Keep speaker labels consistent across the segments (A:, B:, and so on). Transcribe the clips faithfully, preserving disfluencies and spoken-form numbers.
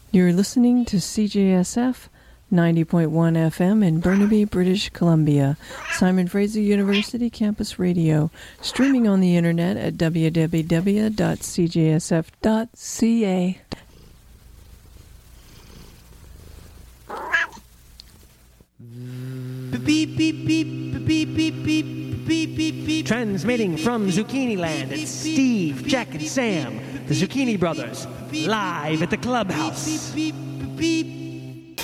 A: You're listening to C J S F ninety point one F M in Burnaby, British Columbia, Simon Fraser University Campus Radio, streaming on the internet at w w w dot c j s f dot c a.
B: Beep, beep, beep, beep, beep, beep, beep, beep, beep, beep.
C: Transmitting from Zucchini Land, it's Steve, Jack, and Sam, the Zucchini Brothers, live at the clubhouse.
B: Beep, beep, beep.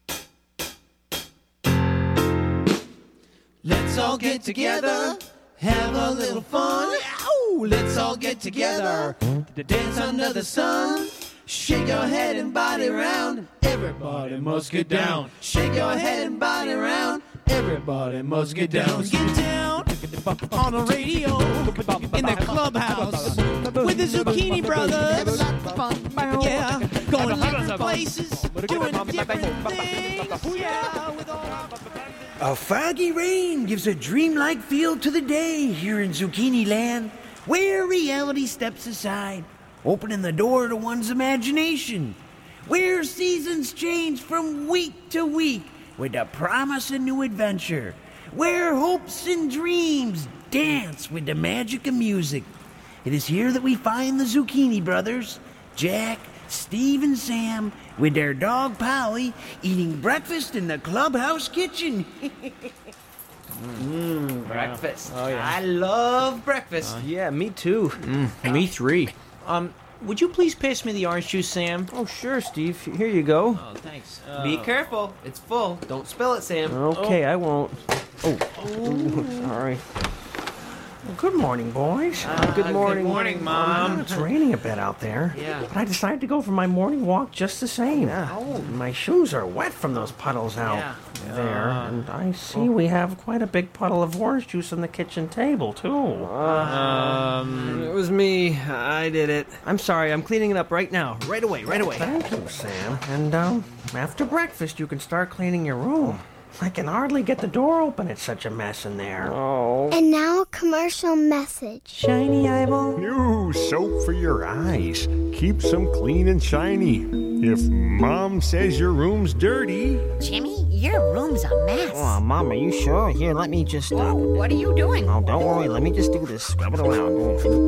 B: Let's all get together, have a little fun. Ow! Let's all get together to dance under the sun. Shake your head and body round. Everybody must get down. Shake your head and body round. Everybody must get down. Get down on the radio in the clubhouse with the Zucchini Brothers. Yeah, going different places, doing different things. Yeah, with all.
D: A foggy rain gives a dreamlike feel to the day here in Zucchini Land, where reality steps aside, opening the door to one's imagination, where seasons change from week to week with the promise of new adventure, where hopes and dreams dance with the magic of music. It is here that we find the Zucchini Brothers, Jack, Steve, and Sam, with their dog Polly, eating breakfast in the clubhouse kitchen.
E: Mmm, breakfast.
C: Oh, yeah.
E: I love breakfast.
C: Uh, yeah, me too.
F: Mm, me three.
E: Um, would you please pass me the orange juice, Sam?
C: Oh, sure, Steve. Here you go.
E: Oh, thanks. Uh, Be careful. It's full. Don't spill it, Sam.
C: Okay, oh. I won't. Oh, Ooh, sorry. Well, good morning, boys.
E: Uh, good morning. Good morning, Mom.
C: Uh, it's raining a bit out there.
E: Yeah.
C: But I decided to go for my morning walk just the same.
E: Yeah. Oh.
C: My shoes are wet from those puddles out
E: Yeah.
C: there.
E: Uh,
C: and I see oh. we have quite a big puddle of orange juice on the kitchen table, too.
F: Uh, um, it was me. I did it.
C: I'm sorry. I'm cleaning it up right now. Right away, right away. Thank you, Sam. And um, after breakfast, you can start cleaning your room. I can hardly get the door open. It's such a mess in there.
F: Oh.
G: And now a commercial message.
C: Shiny eyeball.
H: New soap for your eyes. Keeps them clean and shiny. If Mom says your room's dirty...
I: Jimmy, your room's a mess.
C: Oh, Mom, are you sure? Here, let me just... Uh...
I: Whoa, what are you doing?
C: Oh, don't worry. Let me just do this. Scrub it around.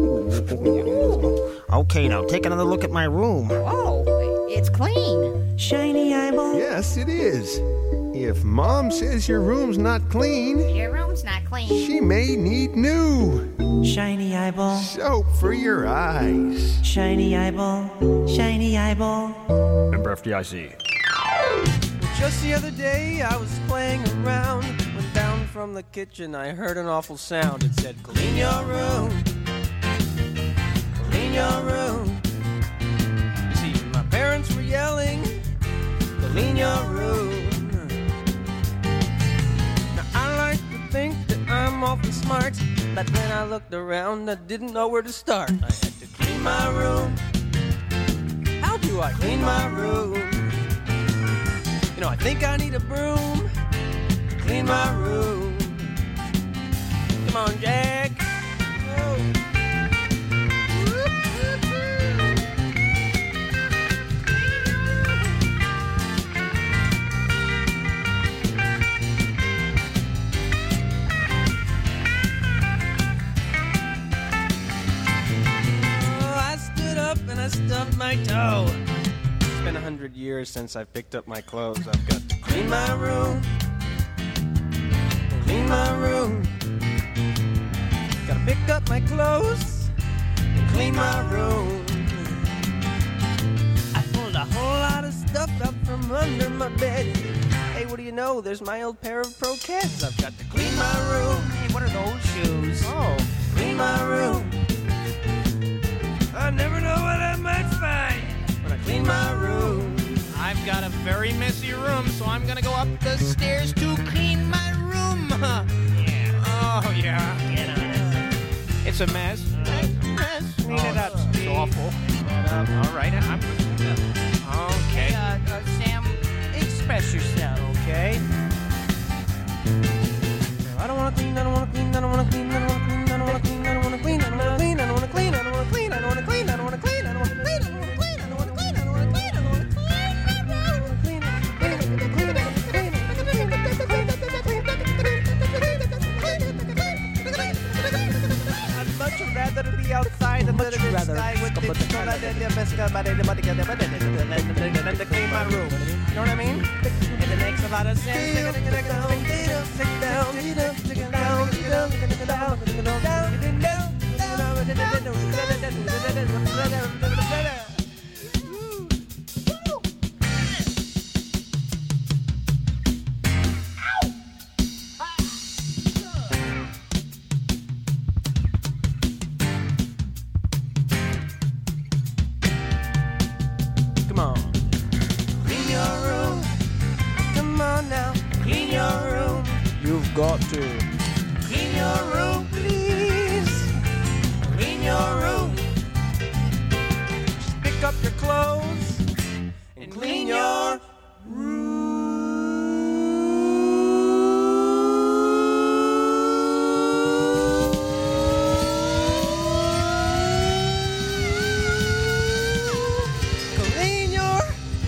C: Okay, now take another look at my room.
I: Whoa, it's clean.
C: Shiny eyeball.
H: Yes, it is. If Mom says your room's not clean...
I: Your room's not clean.
H: She may need new.
C: Shiny eyeball.
H: Soap for your eyes.
C: Shiny eyeball. Shiny eyeball.
F: Member F D I C.
B: Just the other day I was playing around. When down from the kitchen I heard an awful sound. It said, clean your room. Clean your room. See, my parents were yelling, clean your room. Think that I'm awful smart, but when I looked around I didn't know where to start. I had to clean my room. How do I clean my room? You know, I think I need a broom to clean my room. Come on, Jack. Whoa. And I stubbed my toe. It's been a hundred years since I picked up my clothes. I've got to clean my room. Clean my room. Gotta pick up my clothes and clean my room. I pulled a whole lot of stuff up from under my bed. Hey, what do you know? There's my old pair of Pro-Keds. I've got to clean my room. Hey, what are those shoes? Oh, clean my room. I never know what I might find when I clean my room.
J: I've got a very messy room, so I'm gonna go up the stairs to clean my room. Yeah. Oh, yeah. Get on it. It's a mess. Mess. Clean
E: oh,
J: it up,
E: Steve.
J: It's awful. Uh, all right, I'm... Okay.
I: Uh, uh, Sam, express yourself.
J: Okay.
B: I don't want to clean, I don't want to clean, I don't want to clean, I don't want to clean, I don't want to clean, I don't want to clean, I don't want to clean, I don't want to clean, I don't want to clean, I don't want to clean, I don't want to clean, I don't want to clean, I don't want to clean, I don't want to clean, I don't want to clean, I don't want to clean, I don't want to clean, I don't want to clean.
J: to clean my room. You know what I mean? And it makes a lot of sense. Come on. Clean your room. Come on now. Clean your room. You've got to. Clean your room, please. Clean your room. Just pick up your clothes and clean your Clean your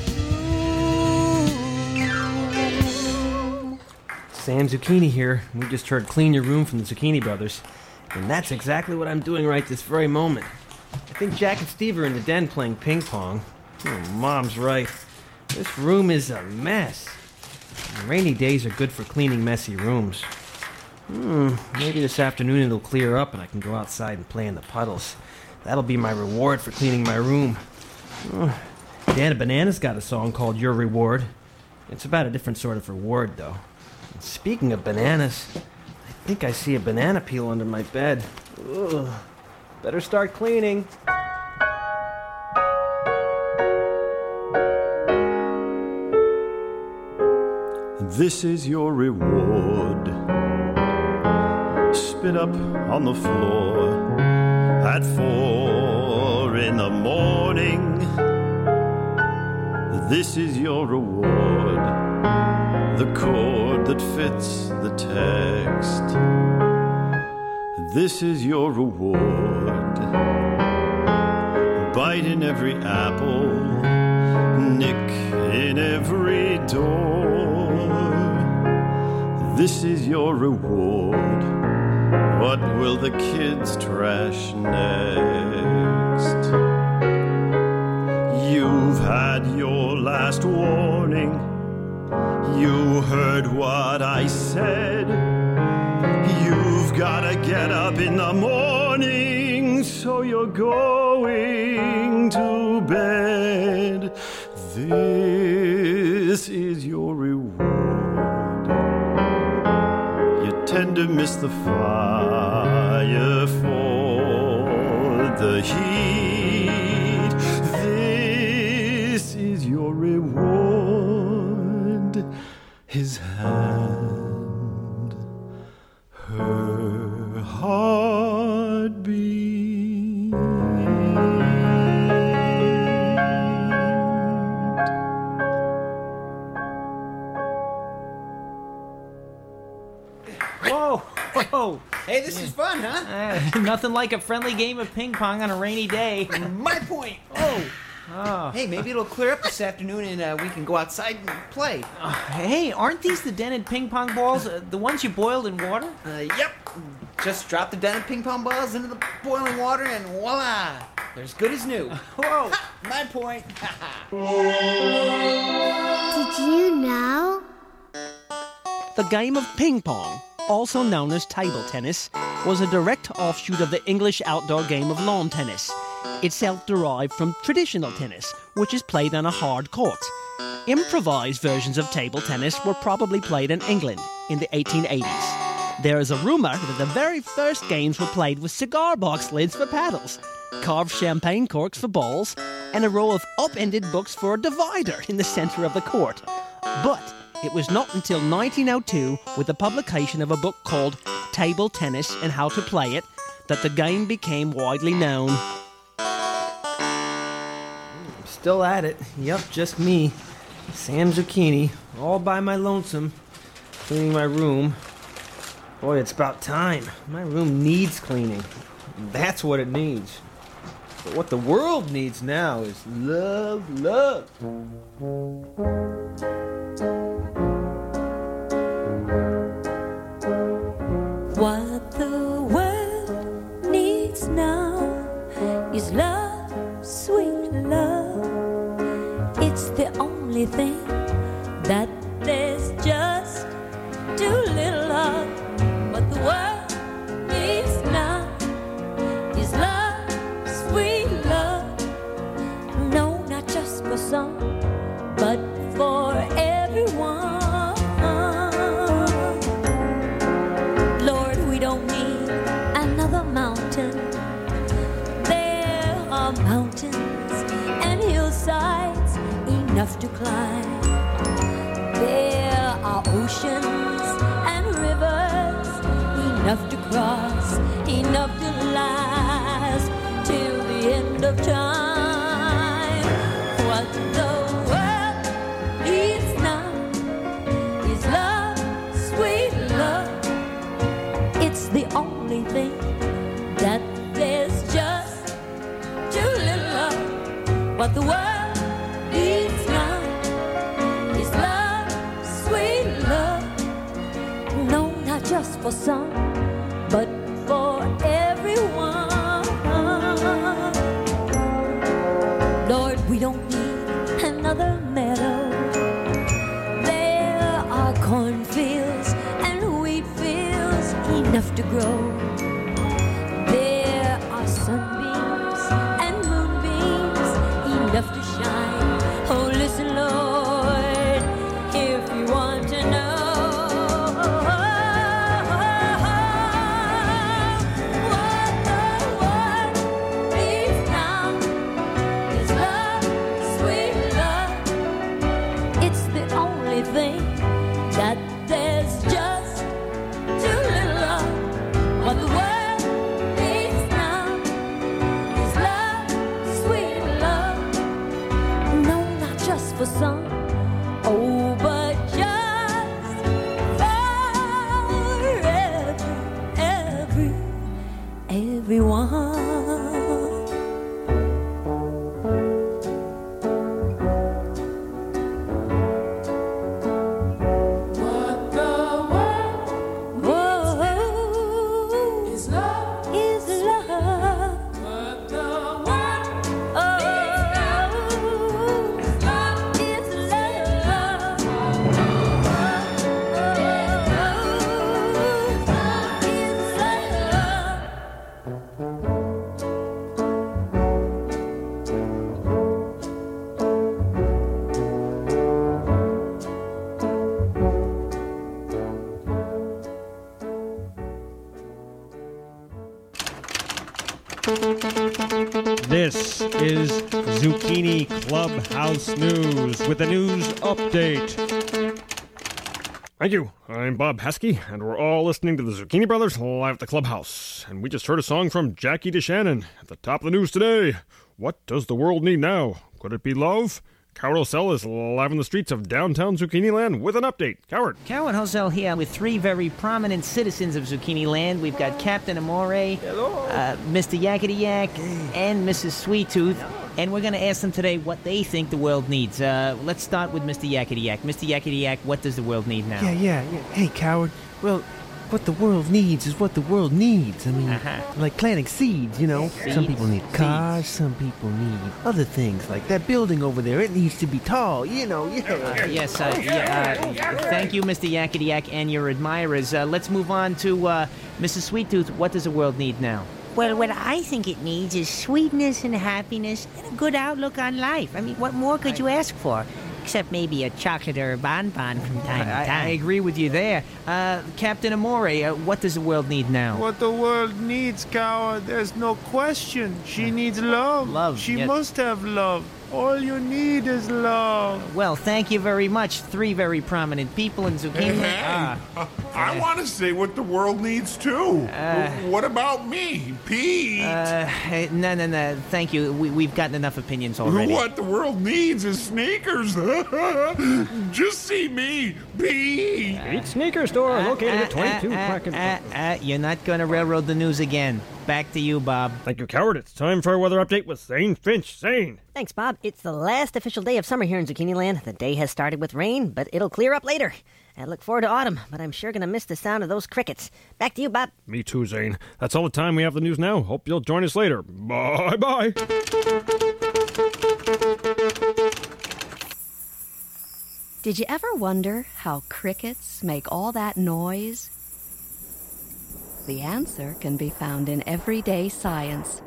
C: Sam Zucchini here. We just heard Clean Your Room from the Zucchini Brothers. And that's exactly what I'm doing right this very moment. I think Jack and Steve are in the den playing ping pong. Oh, Mom's right. This room is a mess. And rainy days are good for cleaning messy rooms. Hmm, maybe this afternoon it'll clear up and I can go outside and play in the puddles. That'll be my reward for cleaning my room. Oh, Dan Banana's got a song called Your Reward. It's about a different sort of reward, though. And speaking of bananas, I think I see a banana peel under my bed. Ugh. Better start cleaning.
K: This is your reward. Spit up on the floor at four in the morning. This is your reward. The chord that fits the text. This is your reward. Bite in every apple, nick in every door. This is your reward. What will the kids trash next? You've had your last warning. You heard what I said. You've gotta get up in the morning, so you're going to bed. This is your reward. You tend to miss the fire for the heat. This is your reward. His hand, her heartbeat.
E: Whoa, whoa.
J: Hey, this is fun, huh?
E: Uh, nothing like a friendly game of ping pong on a rainy day.
J: My point. Oh.
E: Oh.
J: Hey, maybe it'll clear up this afternoon and uh, we can go outside and play.
E: Uh, hey, aren't these the dented ping pong balls? Uh, the ones you boiled in water?
J: Uh, yep. Just drop the dented ping pong balls into the boiling water and voila! They're as good as new.
E: Whoa.
J: Ha, my point.
G: Did you know?
L: The game of ping pong, also known as table tennis, was a direct offshoot of the English outdoor game of lawn tennis, itself derived from traditional tennis, which is played on a hard court. Improvised versions of table tennis were probably played in England in the eighteen eighties. There is a rumor that the very first games were played with cigar box lids for paddles, carved champagne corks for balls, and a row of upended books for a divider in the center of the court. But it was not until nineteen oh two, with the publication of a book called Table Tennis and How to Play It, that the game became widely known.
C: Still at it. Yup, just me. Sam Zucchini, all by my lonesome, cleaning my room. Boy, it's about time. My room needs cleaning. That's what it needs. But what the world needs now is love, love.
M: What the world needs now is love, sweet love. the only thing that there's just too little of. What the world needs now is love, sweet love. No, not just for some, but for everyone. Lord, we don't need another mountain. There are mountains and hillsides enough to climb. There are oceans and rivers enough to cross, enough to last till the end of time. What the world needs now is love, sweet love. It's the only thing that there's just too little of. What the world needs now is love, sweet love. No, not just for some, but for everyone. Lord, we don't need another meadow. There are cornfields and wheat fields enough to grow. There are sunbeams and moonbeams enough to shine. Oh, listen, Lord, if you want to know what the world needs now is love, sweet love. It's the only thing that there's just too little of. What the world needs now is love, sweet love. No, not just for some, oh, but just for every, every, everyone.
B: What the world
M: Whoa,
B: is love.
M: is love.
B: What the world
M: Oh,
B: is love.
M: is love.
H: This is Zucchini Clubhouse News with a news update. Thank you. I'm Bob Heskey, and we're all listening to the Zucchini Brothers live at the Clubhouse. And we just heard a song from Jackie DeShannon at the top of the news today. What does the world need now? Could it be love? Coward Osell is live on the streets of downtown Zucchini Land with an update. Coward.
E: Coward Hosell here with three very prominent citizens of Zucchini Land. We've got Captain Amore, uh, Mister Yakety Yak, and Missus Sweet Tooth. And we're going to ask them today what they think the world needs. Uh, let's start with Mister Yakety Yak. Mister Yakety Yak, what does the world need now?
C: Yeah, yeah, yeah. Hey, Coward. Well, what the world needs is what the world needs. I mean,
E: Uh-huh.
C: like planting seeds, you know.
E: Seeds,
C: Some people need cars, some people need other things. Like that building over there, it needs to be tall, you know. Yeah.
E: Uh, yes, uh, yeah, uh, thank you, Mister Yakety Yak, and your admirers. Uh, let's move on to uh, Missus Sweet Tooth. What does the world need now?
N: Well, what I think it needs is sweetness and happiness and a good outlook on life. I mean, what more could you ask for? Except maybe a chocolate or a bonbon from time
E: I,
N: to time.
E: I agree with you there. Uh, Captain Amore, uh, what does the world need now?
O: What the world needs, Coward, there's no question. She needs love.
E: Love,
O: She
E: yes.
O: must have love. All you need is love.
E: Well, thank you very much. Three very prominent people in Zucchini.
P: Hey,
E: Ah,
P: I want to say what the world needs too.
E: Uh,
P: what about me, Pete?
E: uh, no, no, no. Thank you. We, we've gotten enough opinions already.
P: What the world needs is sneakers. Just see me, Pete.
F: Eight sneaker store located at twenty-two
E: uh,
F: Kraken.
E: uh, uh, you're not going to railroad the news again. Back to you, Bob.
H: Thank you, Coward. It's time for our weather update with Zane Finch. Zane.
Q: Thanks, Bob. It's the last official day of summer here in Zucchini Land. The day has started with rain, but it'll clear up later. I look forward to autumn, but I'm sure going to miss the sound of those crickets. Back to you, Bob.
H: Me too, Zane. That's all the time we have for the news now. Hope you'll join us later. Bye-bye.
R: Did you ever wonder how crickets make all that noise? The answer can be found in Everyday Science.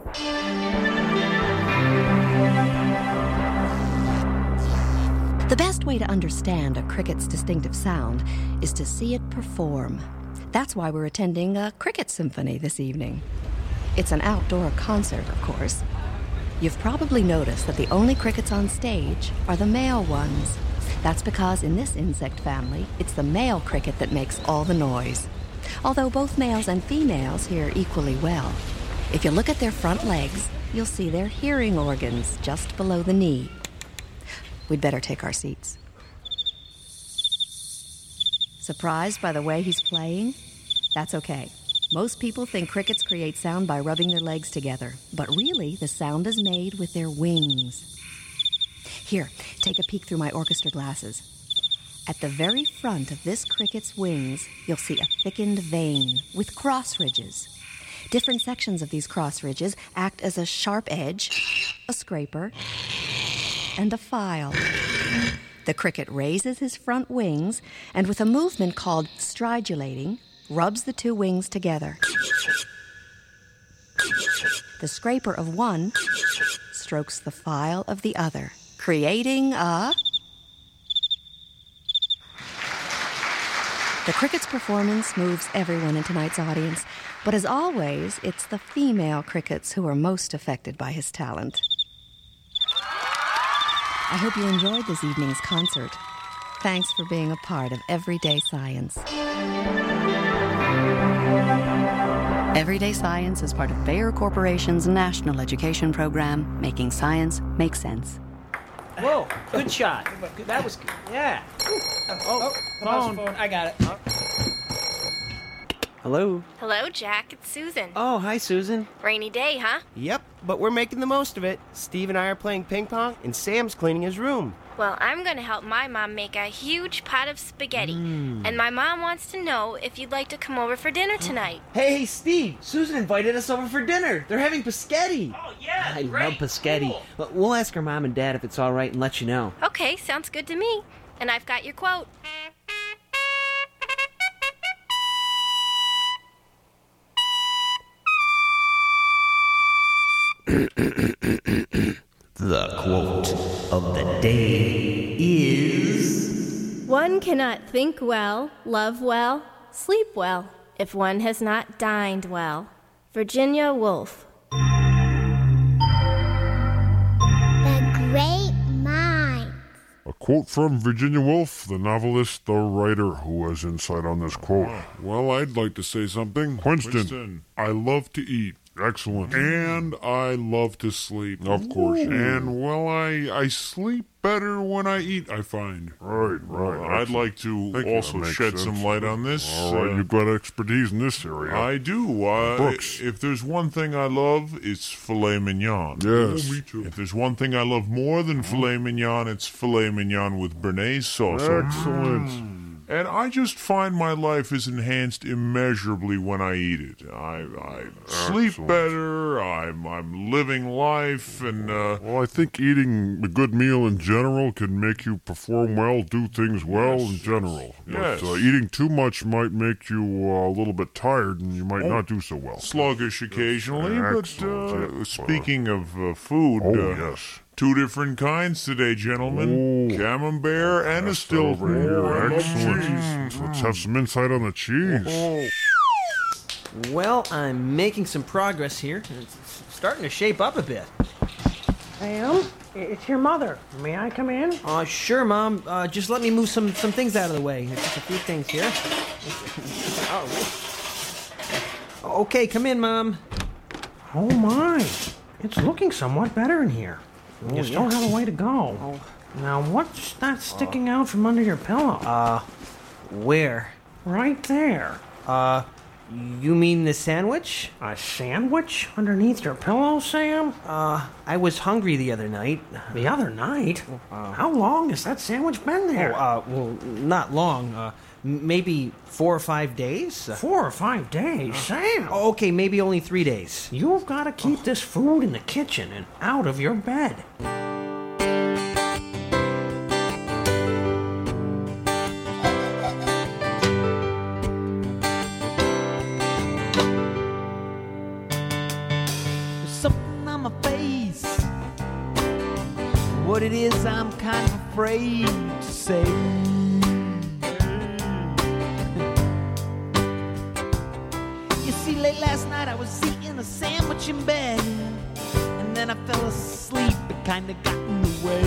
R: The best way to understand a cricket's distinctive sound is to see it perform. That's why we're attending a cricket symphony this evening. It's an outdoor concert, of course. You've probably noticed that the only crickets on stage are the male ones. That's because in this insect family, it's the male cricket that makes all the noise. Although both males and females hear equally well. If you look at their front legs, you'll see their hearing organs just below the knee. We'd better take our seats. Surprised by the way he's playing? That's okay. Most people think crickets create sound by rubbing their legs together, but really the sound is made with their wings. Here, take a peek through my orchestra glasses. At the very front of this cricket's wings, you'll see a thickened vein with cross ridges. Different sections of these cross ridges act as a sharp edge, a scraper, and a file. The cricket raises his front wings and with a movement called stridulating, rubs the two wings together. The scraper of one strokes the file of the other, creating a... The cricket's performance moves everyone in tonight's audience, but as always, it's the female crickets who are most affected by his talent. I hope you enjoyed this evening's concert. Thanks for being a part of Everyday Science. Everyday Science is part of Bayer Corporation's national education program, making science make sense.
E: Whoa, good shot. That was good. Yeah. Oh, phone. phone. I got it. Oh.
F: Hello?
S: Hello, Jack. It's Susan.
F: Oh, hi, Susan.
S: Rainy day, huh?
F: Yep, but we're making the most of it. Steve and I are playing ping pong, and Sam's cleaning his room.
S: Well, I'm going to help my mom make a huge pot of spaghetti. Mm. And my mom wants to know if you'd like to come over for dinner tonight.
C: Hey, hey, Steve. Susan invited us over for dinner. They're having pescetti.
S: Oh, yeah,
C: I
S: great.
C: love pescetti.
S: Cool.
C: But we'll ask her mom and dad if it's all right and let you know.
S: Okay, sounds good to me. And I've got your quote.
K: The quote of the day is...
S: One cannot think well, love well, sleep well, if one has not dined well. Virginia Woolf.
G: The great mind.
P: A quote from Virginia Woolf, the novelist, the writer, who has insight on this quote. Well, I'd like to say something. Winston, Winston. I love to eat. Excellent. And I love to sleep. Of course. Ooh. And, well, I I sleep better when I eat, I find. Right, right. Well, I'd like to Thank also shed sense. some light on this. All right, uh, you've got expertise in this area. I do. Uh, Brooks. If there's one thing I love, it's filet mignon. Yes. Oh, me too. If there's one thing I love more than filet mignon, it's filet mignon with béarnaise sauce. Excellent. Mm. And I just find my life is enhanced immeasurably when I eat it. I, I sleep Excellent. better, I'm, I'm living life, and... Uh, well, I think eating a good meal in general can make you perform well, do things well yes, in general. Yes. But uh, eating too much might make you uh, a little bit tired, and you might oh, not do so well. Sluggish occasionally, yes. but uh, yeah. speaking of uh, food... Oh, uh, yes. Two different kinds today, gentlemen. Ooh. Camembert and a Stilton. Excellent. Let's have some insight on the cheese.
C: Oh. Well, I'm making some progress here. It's starting to shape up a bit.
T: Sam, it's your mother. May I come in?
C: Uh, sure, Mom. Uh, just let me move some, some things out of the way. Just a few things here. Oh. Okay, come in, Mom.
T: Oh, my. It's looking somewhat better in here. You oh, still yes. have a way to go. Oh. Now, what's that sticking uh, out from under your pillow?
C: Uh, where?
T: Right there.
C: Uh, you mean the sandwich?
T: A sandwich underneath your pillow, Sam?
C: Uh, I was hungry the other night.
T: The other night? Uh, How long has that sandwich been there?
C: Oh, uh, well, not long. Uh, maybe four or five days?
T: Four or five days? Sam!
C: Okay, maybe only three days.
T: You've got to keep this food in the kitchen and out of your bed.
B: what it is I'm kind of afraid to say. You see, late last night I was eating a sandwich in bed, and then I fell asleep. It kind of got in the way.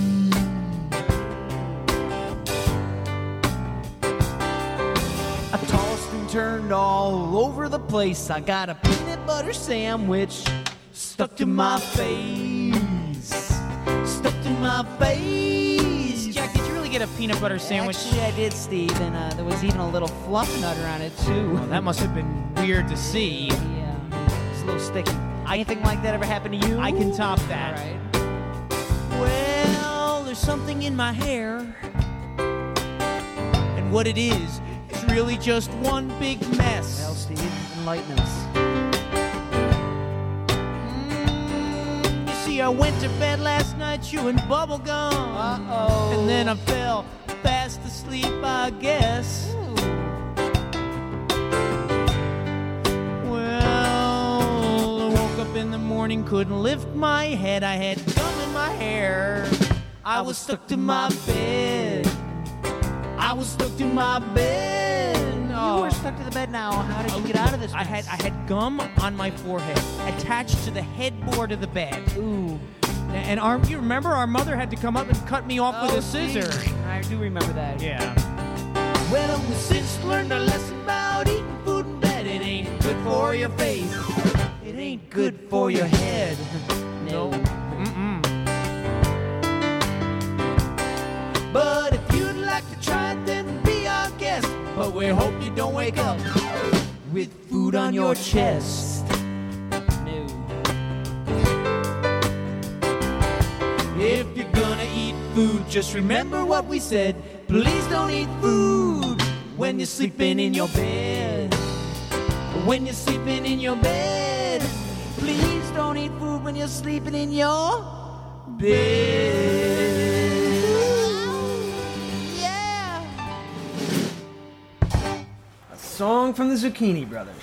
B: I tossed and turned all over the place. I got a peanut butter sandwich stuck to my face. Stuck to my face.
E: Jack, did you really get a peanut butter sandwich?
B: Actually, I did, Steve, and uh, there was even a little fluff nut around it, too.
E: Well, that must have been weird to see.
B: Yeah, it's a little sticky. Anything like that ever happen to you?
E: I can top that.
B: All right. Well, there's something in my hair, and what it is is really just one big mess. Well, Steve, enlighten us. Mm, you see, I went to bed last night chewing bubble gum. Uh-oh. And then I fell fast asleep, I guess. Well, I woke up in the morning, couldn't lift my head. I had gum in my hair. I was stuck to my bed. I was stuck to my bed.
E: Oh.
B: You were stuck to the bed now. How did you get out of this mess?
E: I had I had gum on my forehead attached to the headboard of the bed.
B: Ooh.
E: And our, you remember our mother had to come up and cut me off
B: Oh,
E: with a scissor.
B: geez. I do remember that.
E: Yeah.
B: Well, we since learned a lesson about eating food in bed. It ain't good for your face. It ain't good for your head. No.
E: Mm-mm.
B: But if you'd like to try it, then be our guest. But we hope you don't wake up with food on your chest. No. If you're gonna eat food, just remember what we said. Please don't eat food when you're sleeping in your bed. When you're sleeping in your bed. Please don't eat food when you're sleeping in your bed.
C: Song from the Zucchini Brothers.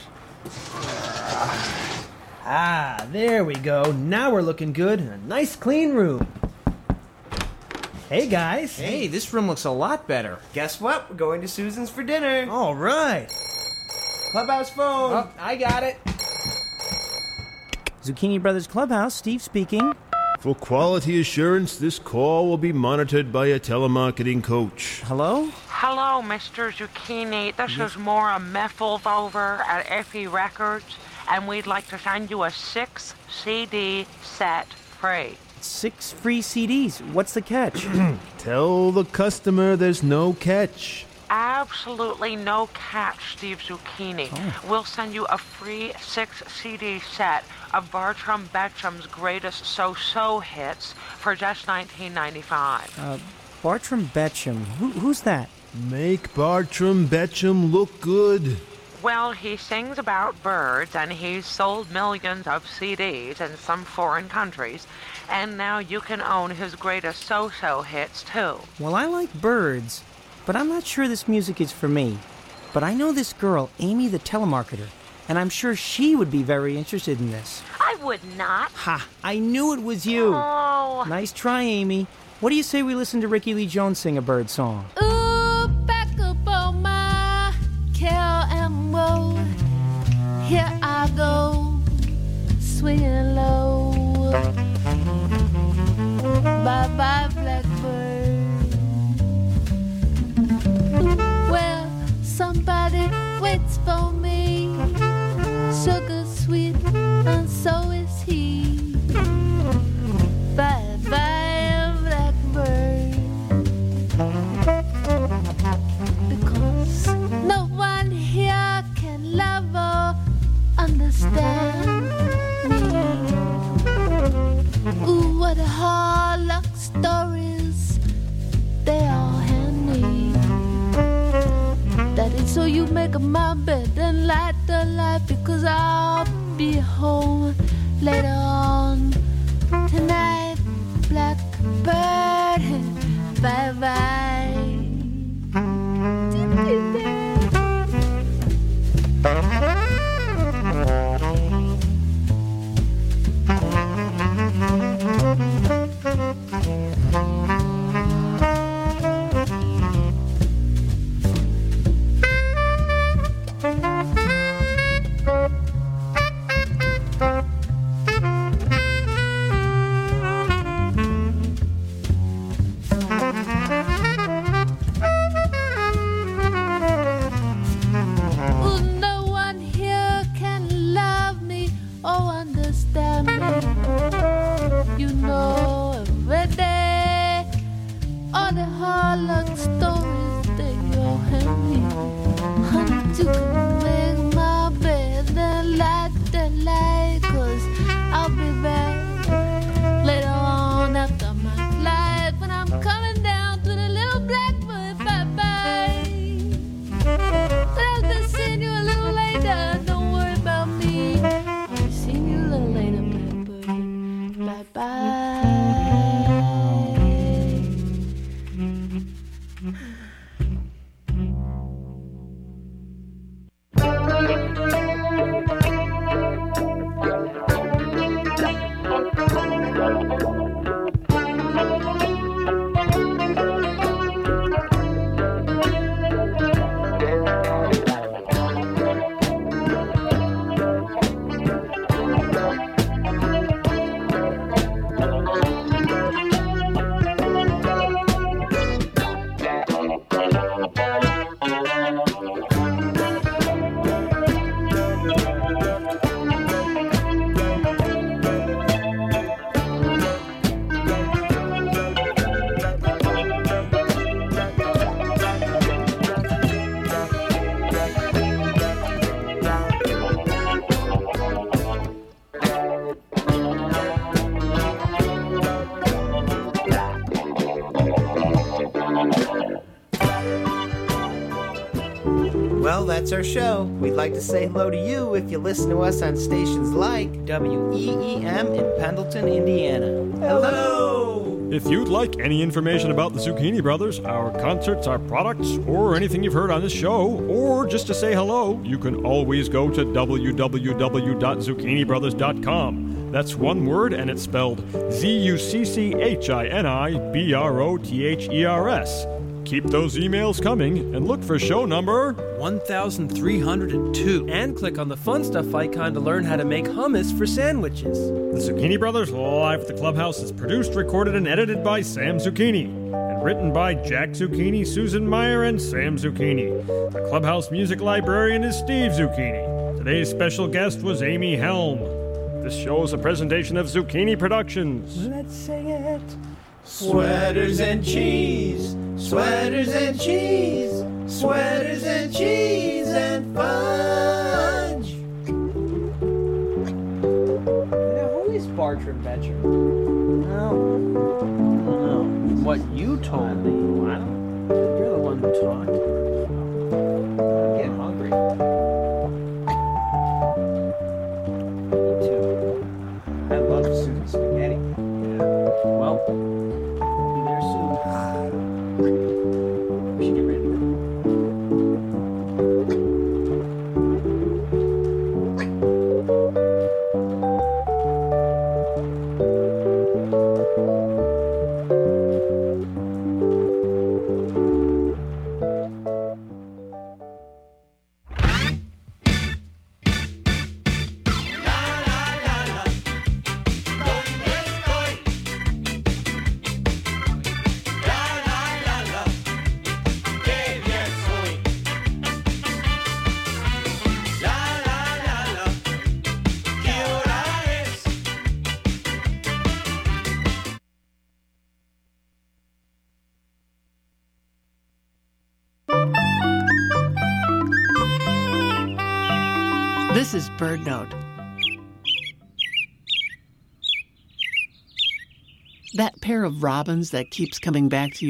C: Ah, there we go. Now we're looking good. A nice clean room. Hey, guys.
E: Hey, this room looks a lot better.
F: Guess what? We're going to Susan's for dinner.
C: All right.
F: Clubhouse phone.
E: Oh, I got it. Zucchini Brothers Clubhouse, Steve speaking.
K: For quality assurance, this call will be monitored by a telemarketing coach.
E: Hello?
I: Hello, Mister Zucchini. This is Maura Meffels over at F E Records, and we'd like to send you a six C D set free.
E: Six free C Ds. What's the catch?
K: Tell the customer there's no catch.
I: Absolutely no catch, Steve Zucchini.
E: Oh.
I: We'll send you a free six C D set of Bartram Betcham's greatest so-so hits for just nineteen ninety-five.
E: Uh, Bartram Betcham. Who, who's that?
K: Make Bartram Betcham look good.
I: Well, he sings about birds, and he's sold millions of C Ds in some foreign countries, and now you can own his greatest so-so hits, too.
E: Well, I like birds, but I'm not sure this music is for me. But I know this girl, Amy the telemarketer, and I'm sure she would be very interested in this.
I: I would not.
E: Ha! I knew it was you.
I: Oh.
E: Nice try, Amy. What do you say we listen to Ricky Lee Jones sing a bird song?
M: Ooh, back up on my care and woe. Here I go, swinging low. Bye-bye, blackbird. Well, somebody waits for me. Sugar sweet, and so is he. Bye-bye, blackbird. Because no one here can love or understand me. Ooh, what a Harlock stories they all handy. Daddy, so you make my bed and light the light, because I'll be home later on tonight. Blackbird, bye bye.
U: all the hard luck stories that you'll hand me. Honey, you can make my bed and light the light, 'cause I'll be back later on after my flight when I'm coming down to the little blackbird. Bye-bye. But I'll just see you a little later. Don't worry about me. I'll see you a little later, blackbird. Bye-bye.
F: Well, that's our show. We'd like to say hello to you if you listen to us on stations like W E E M in Pendleton, Indiana. Hello!
H: If you'd like any information about the Zucchini Brothers, our concerts, our products, or anything you've heard on this show, or just to say hello, you can always go to w w w dot zucchini brothers dot com. That's one word, and it's spelled Z U C C H I N I B R O T H E R S. Keep those emails coming and look for show number
B: one thousand three hundred two. And click on the fun stuff icon to learn how to make hummus for sandwiches.
H: The Zucchini Brothers Live at the Clubhouse is produced, recorded, and edited by Sam Zucchini. And written by Jack Zucchini, Susan Meyer, and Sam Zucchini. The Clubhouse music librarian is Steve Zucchini. Today's special guest was Amy Helm. This show is a presentation of Zucchini Productions.
B: Let's sing it.
J: Sweaters and cheese, sweaters and cheese, sweaters and cheese and fudge.
B: Now, who is Bartram Betcher? No. I don't know. What you told me. I don't. You're the one who talked. I'm getting hungry. Me too. I love Susan spaghetti. Yeah. Well. We should get ready to go.
V: This is Bird Note. That pair of robins that keeps coming back to you